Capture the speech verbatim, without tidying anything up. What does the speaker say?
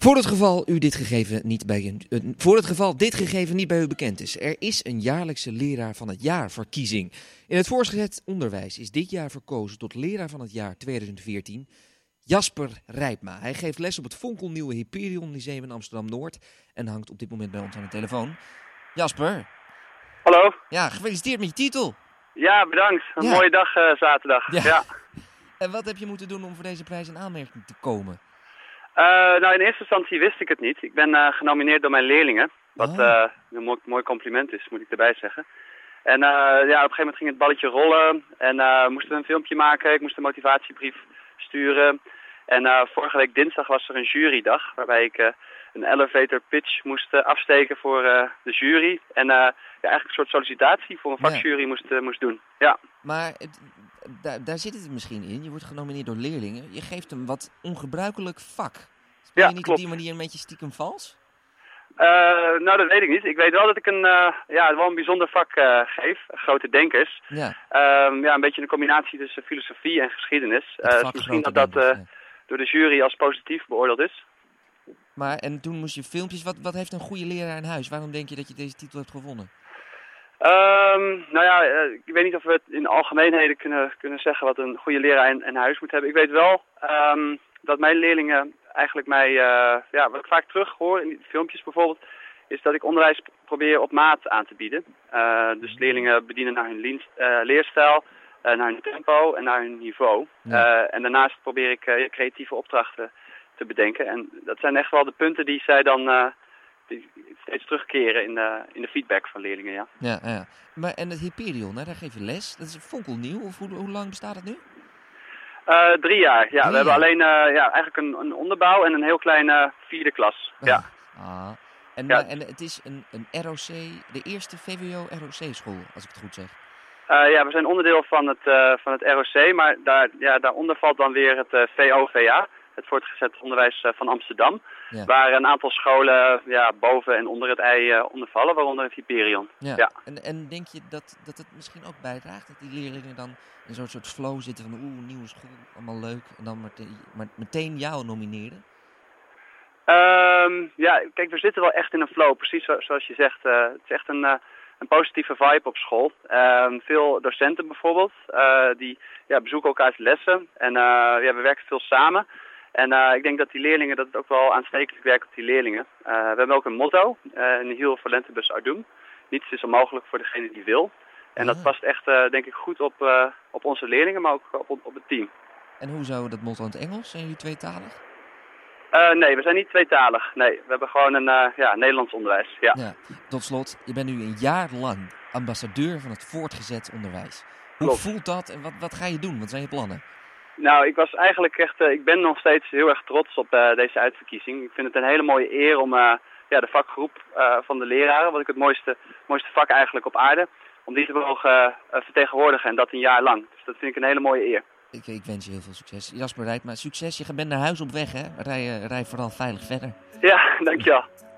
Voor het geval u dit gegeven niet bij uh, voor het geval dit gegeven niet bij u bekend is, er is een jaarlijkse leraar van het jaar verkiezing. In het voortgezet onderwijs is dit jaar verkozen tot leraar van het jaar tweeduizend veertien Jasper Rijpma. Hij geeft les op het fonkelnieuwe Hyperion Lyceum in Amsterdam-Noord en hangt op dit moment bij ons aan de telefoon. Jasper. Hallo. Ja, gefeliciteerd met je titel. Ja, bedankt. Een ja. mooie dag uh, zaterdag. Ja. Ja. En wat heb je moeten doen om voor deze prijs in aanmerking te komen? Uh, nou, in eerste instantie wist ik het niet. Ik ben uh, genomineerd door mijn leerlingen. Wat Oh. uh, een mooi, mooi compliment is, moet ik erbij zeggen. En uh, ja, op een gegeven moment ging het balletje rollen. En uh, moesten we een filmpje maken. Ik moest een motivatiebrief sturen. En uh, vorige week dinsdag was er een jurydag. Waarbij ik uh, een elevator pitch moest uh, afsteken voor uh, de jury. En uh, ja, eigenlijk een soort sollicitatie voor een vakjury ja. moest, uh, moest doen. Ja. Maar het, daar, daar zit het misschien in. Je wordt genomineerd door leerlingen. Je geeft een wat ongebruikelijk vak. Speel je ja, niet klopt. op die manier een beetje stiekem vals? Uh, nou, dat weet ik niet. Ik weet wel dat ik een, uh, ja, wel een bijzonder vak uh, geef. Grote denkers. Ja. Uh, ja, een beetje een combinatie tussen filosofie en geschiedenis. Uh, dus misschien dat dat uh, ja. door de jury als positief beoordeeld is. Maar, en toen moest je filmpjes... Wat, wat heeft een goede leraar in huis? Waarom denk je dat je deze titel hebt gewonnen? Um, nou ja, uh, ik weet niet of we het in algemeenheden kunnen, kunnen zeggen wat een goede leraar in, in huis moet hebben. Ik weet wel um, dat mijn leerlingen eigenlijk mij, uh, ja, wat ik vaak terug hoor in die filmpjes bijvoorbeeld, is dat ik onderwijs probeer op maat aan te bieden. Uh, dus leerlingen bedienen naar hun leens, uh, leerstijl, uh, naar hun tempo en naar hun niveau. Ja. Uh, en daarnaast probeer ik uh, creatieve opdrachten te bedenken. En dat zijn echt wel de punten die zij dan uh, die steeds terugkeren in de, in de feedback van leerlingen, ja. Ja, ja. Maar, en het Hyperion, hè, daar geef je les. Dat is fonkelnieuw. Of hoe, hoe lang bestaat het nu? Uh, drie jaar, ja. Drie we jaar. hebben alleen uh, ja, eigenlijk een, een onderbouw en een heel kleine vierde klas. Ah. Ja. Ah. En, ja. Maar, en het is een, een R O C, de eerste V W O-R O C-school, als ik het goed zeg. Uh, ja, we zijn onderdeel van het, uh, van het R O C, maar daar, ja, daaronder valt dan weer het uh, V O V A, het voortgezet onderwijs uh, van Amsterdam. Ja. Waar een aantal scholen ja, boven en onder het ei uh, onder vallen, waaronder het Hyperion. Ja. Ja. En, en denk je dat, dat het misschien ook bijdraagt dat die leerlingen dan in zo'n soort flow zitten van oeh, nieuwe school, allemaal leuk, en dan meteen, maar meteen jou nomineren? Um, ja, kijk, we zitten wel echt in een flow, precies zoals je zegt. Uh, het is echt een, uh, een positieve vibe op school. Um, veel docenten bijvoorbeeld, uh, die ja, bezoeken elkaars lessen en uh, ja, we werken veel samen. En uh, ik denk dat die leerlingen, dat het ook wel aanstekelijk werkt op die leerlingen. Uh, we hebben ook een motto, uh, nihil volentibus ardum. Niets is onmogelijk voor degene die wil. En dat past echt, uh, denk ik, goed op, uh, op onze leerlingen, maar ook op, op het team. En hoe zou dat motto in het Engels? Zijn jullie tweetalig? Uh, nee, we zijn niet tweetalig. Nee, we hebben gewoon een uh, ja, Nederlands onderwijs. Ja. Ja. Tot slot, je bent nu een jaar lang ambassadeur van het voortgezet onderwijs. Hoe Klopt. voelt dat en wat, wat ga je doen? Wat zijn je plannen? Nou, ik was eigenlijk echt, uh, ik ben nog steeds heel erg trots op uh, deze uitverkiezing. Ik vind het een hele mooie eer om uh, ja, de vakgroep uh, van de leraren, wat ik het mooiste, mooiste vak eigenlijk op aarde, om die te mogen uh, vertegenwoordigen en dat een jaar lang. Dus dat vind ik een hele mooie eer. Ik, ik wens je heel veel succes. Jasper Rijpma, succes. Je bent naar huis op weg, hè? Rij, rij vooral veilig verder. Ja, dankjewel.